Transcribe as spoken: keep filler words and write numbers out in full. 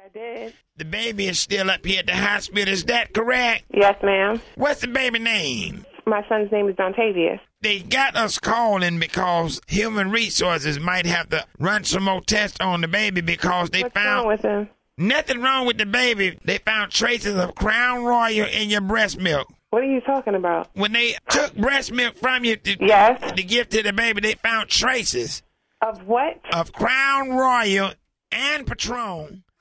I did. The baby is still up here at the hospital. Is that correct? Yes, ma'am. What's the baby name? My son's name is Dontavius. They got us calling because Human Resources might have to run some more tests on the baby because they What's found... wrong with him? Nothing wrong with the baby. They found traces of Crown Royal in your breast milk. What are you talking about? When they took breast milk from you to, Yes. to give to the baby, they found traces Of what? of Crown Royal and Patron